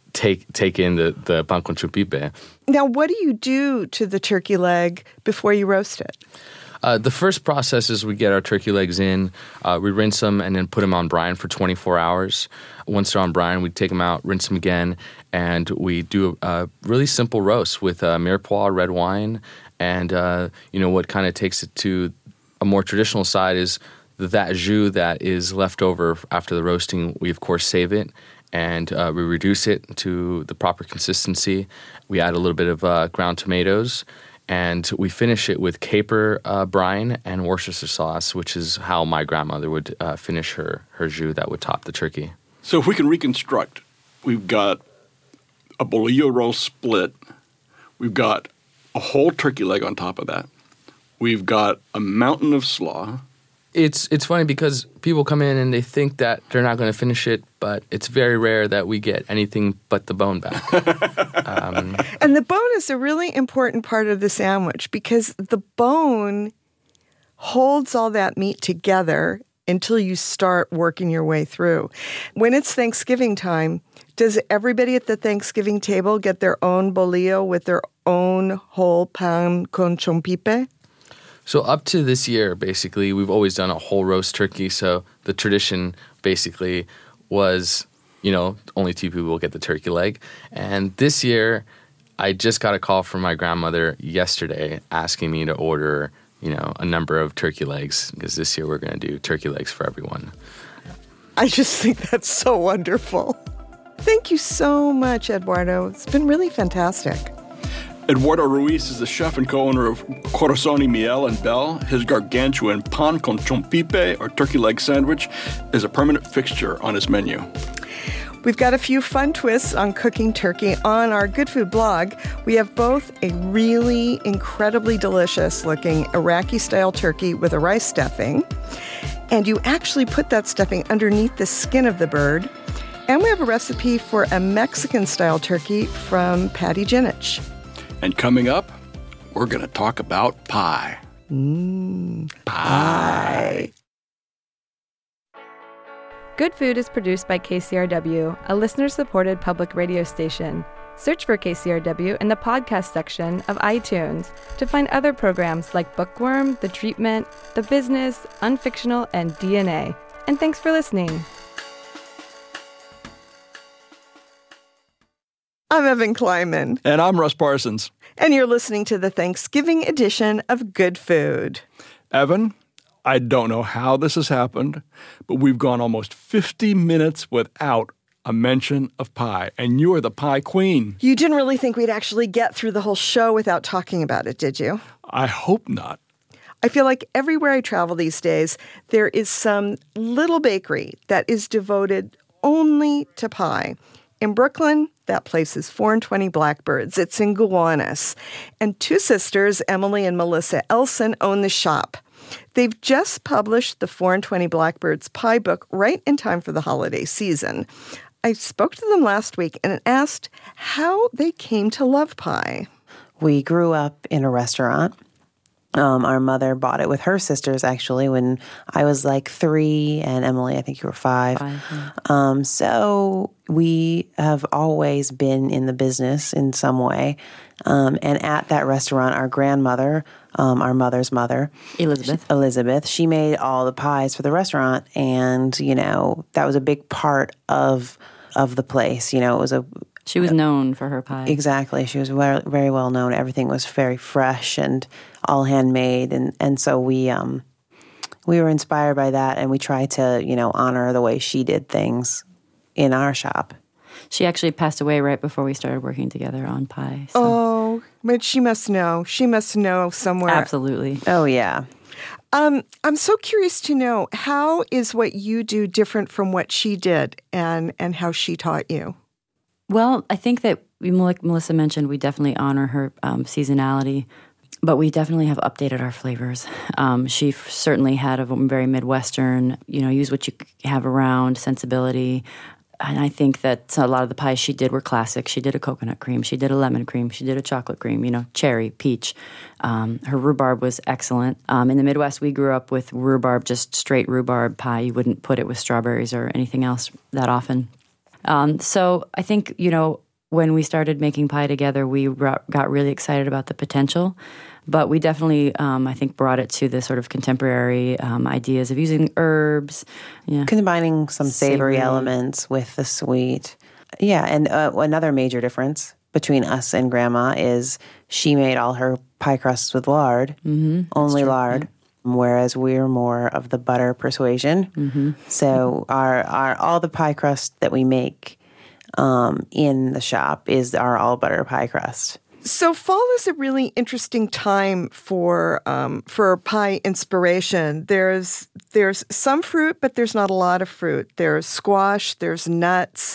take in the pan con chompipe. Now, what do you do to the turkey leg before you roast it? The first process is we get our turkey legs in, we rinse them, and then put them on brine for 24 hours. Once they're on brine, we take them out, rinse them again, and we do a really simple roast with mirepoix, red wine, and what kind of takes it to a more traditional side is that jus that is left over after the roasting. We, of course, save it, and we reduce it to the proper consistency. We add a little bit of ground tomatoes, and we finish it with caper brine and Worcestershire sauce, which is how my grandmother would finish her jus that would top the turkey. So if we can reconstruct, we've got a bolillo roll split. We've got a whole turkey leg on top of that. We've got a mountain of slaw. It's funny because people come in and they think that they're not going to finish it, but it's very rare that we get anything but the bone back. And the bone is a really important part of the sandwich because the bone holds all that meat together until you start working your way through. When it's Thanksgiving time, does everybody at the Thanksgiving table get their own bolillo with their own whole pan con chompipe? So up to this year, basically, we've always done a whole roast turkey. So the tradition basically was, only 2 people will get the turkey leg. And this year, I just got a call from my grandmother yesterday asking me to order, a number of turkey legs because this year we're going to do turkey legs for everyone. I just think that's so wonderful. Thank you so much, Eduardo. It's been really fantastic. Eduardo Ruiz is the chef and co-owner of Corazon y Miel and Bell. His gargantuan pan con chompipe, or turkey leg sandwich, is a permanent fixture on his menu. We've got a few fun twists on cooking turkey on our Good Food blog. We have both a really incredibly delicious-looking Iraqi-style turkey with a rice stuffing, and you actually put that stuffing underneath the skin of the bird. And we have a recipe for a Mexican-style turkey from Patty Jinich. And coming up, we're going to talk about pie. Pie. Good Food is produced by KCRW, a listener-supported public radio station. Search for KCRW in the podcast section of iTunes to find other programs like Bookworm, The Treatment, The Business, Unfictional, and DNA. And thanks for listening. I'm Evan Kleiman. And I'm Russ Parsons. And you're listening to the Thanksgiving edition of Good Food. Evan, I don't know how this has happened, but we've gone almost 50 minutes without a mention of pie. And you are the pie queen. You didn't really think we'd actually get through the whole show without talking about it, did you? I hope not. I feel like everywhere I travel these days, there is some little bakery that is devoted only to pie. In Brooklyn, that place is 420 Blackbirds. It's in Gowanus. And two sisters, Emily and Melissa Elson, own the shop. They've just published the 420 Blackbirds pie book right in time for the holiday season. I spoke to them last week and asked how they came to love pie. We grew up in a restaurant. Our mother bought it with her sisters, actually, when I was like 3, and Emily, I think you were 5. So we have always been in the business in some way. And at that restaurant, our grandmother, our mother's mother, Elizabeth, she made all the pies for the restaurant. And, you know, that was a big part of the place. You know, it was She was known for her pie. Exactly. She was very well known. Everything was very fresh and all handmade. And so we were inspired by that, and we tried to, you know, honor the way she did things in our shop. She actually passed away right before we started working together on pie. So. Oh, but she must know. She must know somewhere. Absolutely. Oh, yeah. I'm so curious to know, how is what you do different from what she did and how she taught you? Well, I think that, like Melissa mentioned, we definitely honor her seasonality, but we definitely have updated our flavors. She certainly had a very Midwestern, you know, use what you have around sensibility. And I think that a lot of the pies she did were classic. She did a coconut cream. She did a lemon cream. She did a chocolate cream, you know, cherry, peach. Her rhubarb was excellent. In the Midwest, we grew up with rhubarb, just straight rhubarb pie. You wouldn't put it with strawberries or anything else that often. So I think, you know, when we started making pie together, we got really excited about the potential. But we definitely, I think, brought it to the sort of contemporary ideas of using herbs. Yeah. Combining some savory elements with the sweet. Yeah, and another major difference between us and Grandma is she made all her pie crusts with lard, only lard. Yeah. Whereas we're more of the butter persuasion. So our all the pie crust that we make in the shop are all butter pie crust. So fall is a really interesting time for pie inspiration. There's some fruit, but there's not a lot of fruit. There's squash, there's nuts.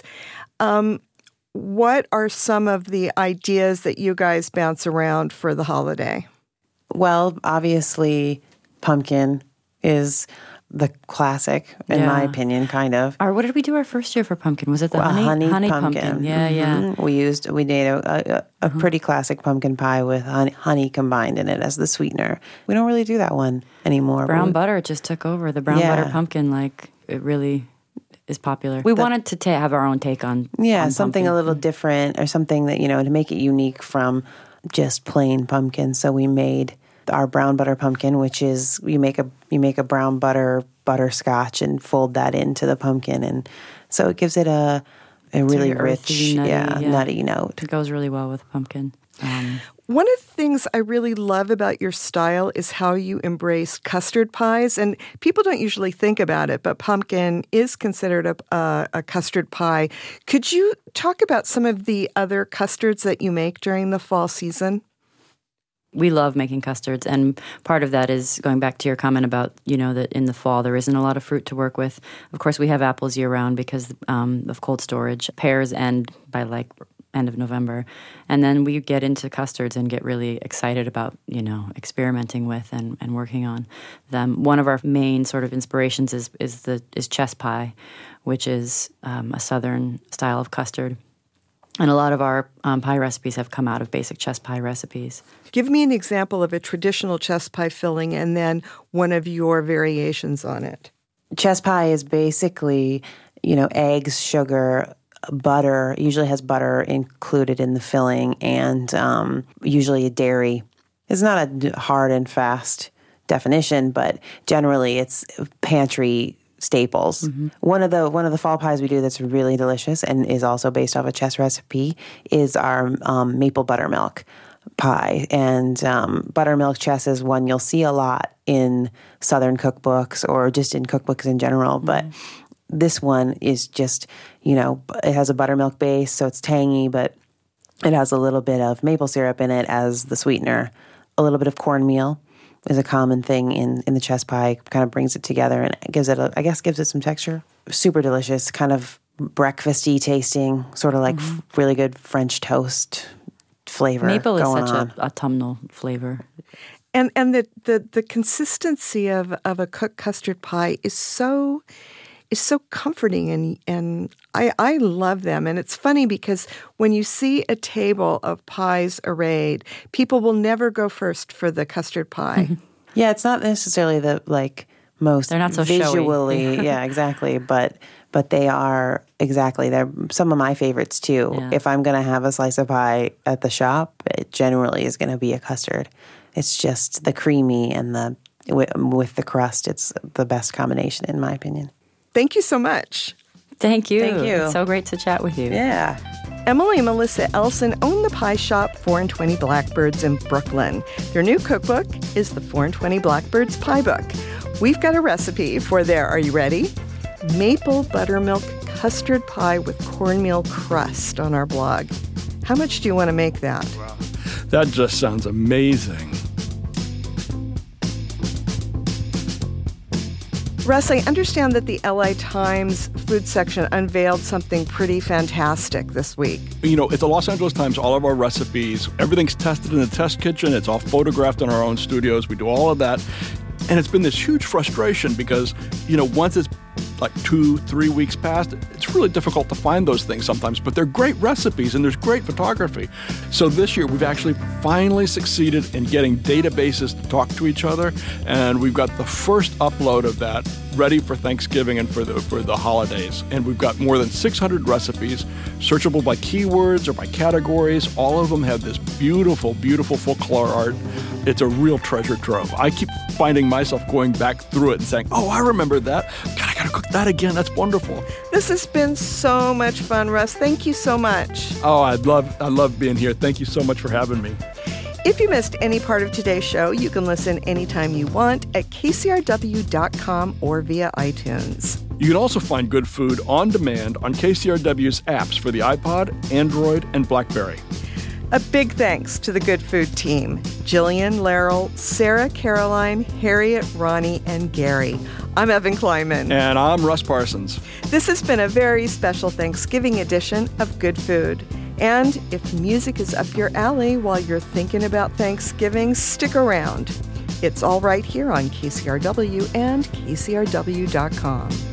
What are some of the ideas that you guys bounce around for the holiday? Well, obviously, pumpkin is the classic, in my opinion, kind of. What did we do our first year for pumpkin? Was it the honey pumpkin? Yeah, yeah. We made a pretty classic pumpkin pie with honey combined in it as the sweetener. We don't really do that one anymore. Brown butter just took over. The brown butter pumpkin, like, it really is popular. We wanted to have our own take on something pumpkin. A little different, or something that, you know, to make it unique from just plain pumpkin. So we made our brown butter pumpkin, which is you make a brown butterscotch and fold that into the pumpkin, and so it gives it a really rich, nutty note. It goes really well with pumpkin. One of the things I really love about your style is how you embrace custard pies, and people don't usually think about it, but pumpkin is considered a custard pie. Could you talk about some of the other custards that you make during the fall season? We love making custards, and part of that is going back to your comment about, you know, that in the fall there isn't a lot of fruit to work with. Of course, we have apples year-round because of cold storage. Pears end by, like, end of November. And then we get into custards and get really excited about, you know, experimenting with and working on them. One of our main sort of inspirations is chess pie, which is a southern style of custard. And a lot of our pie recipes have come out of basic chess pie recipes. Give me an example of a traditional chess pie filling and then one of your variations on it. Chess pie is basically, you know, eggs, sugar, butter, usually has butter included in the filling, and usually a dairy. It's not a hard and fast definition, but generally it's pantry staples. Mm-hmm. One of the fall pies we do that's really delicious and is also based off a Chess recipe is our maple buttermilk pie. And buttermilk chess is one you'll see a lot in Southern cookbooks or just in cookbooks in general. Mm-hmm. But this one is just, it has a buttermilk base, so it's tangy, but it has a little bit of maple syrup in it as the sweetener. A little bit of cornmeal is a common thing in the chess pie, kind of brings it together and gives it some texture. Super delicious, kind of breakfasty tasting, sort of like really good French toast flavor. Maple going is such on. a autumnal flavor. And the consistency of a cooked custard pie is so comforting, and I love them. And it's funny because when you see a table of pies arrayed, people will never go first for the custard pie. Yeah, it's not necessarily the most they're not so visually, showy. Yeah, exactly. But they are exactly. They're some of my favorites too. Yeah. If I'm going to have a slice of pie at the shop, it generally is going to be a custard. It's just the creamy and with the crust. It's the best combination in my opinion. Thank you so much. Thank you. Thank you. It's so great to chat with you. Yeah. Emily and Melissa Elson own the pie shop 4 and 20 Blackbirds in Brooklyn. Their new cookbook is the 4 and 20 Blackbirds Pie Book. We've got a recipe for their, are you ready? Maple buttermilk custard pie with cornmeal crust on our blog. How much do you want to make that? Wow. That just sounds amazing. Russ, I understand that the LA Times food section unveiled something pretty fantastic this week. At the Los Angeles Times, all of our recipes, everything's tested in the test kitchen. It's all photographed in our own studios. We do all of that. And it's been this huge frustration because, once it's like 2-3 weeks past, it's really difficult to find those things sometimes, but they're great recipes and there's great photography. So this year we've actually finally succeeded in getting databases to talk to each other, and we've got the first upload of that ready for Thanksgiving and for the holidays. And we've got more than 600 recipes, searchable by keywords or by categories. All of them have this beautiful, beautiful folklore art. It's a real treasure trove. I keep finding myself going back through it and saying, oh, I remember that. God, I gotta cook that again. That's wonderful. This has been so much fun, Russ. Thank you so much. Oh, I love being here. Thank you so much for having me. If you missed any part of today's show, you can listen anytime you want at kcrw.com or via iTunes. You can also find Good Food on demand on KCRW's apps for the iPod, Android, and BlackBerry. A big thanks to the Good Food team, Jillian, Laryl, Sarah, Caroline, Harriet, Ronnie, and Gary. I'm Evan Kleiman. And I'm Russ Parsons. This has been a very special Thanksgiving edition of Good Food. And if music is up your alley while you're thinking about Thanksgiving, stick around. It's all right here on KCRW and KCRW.com.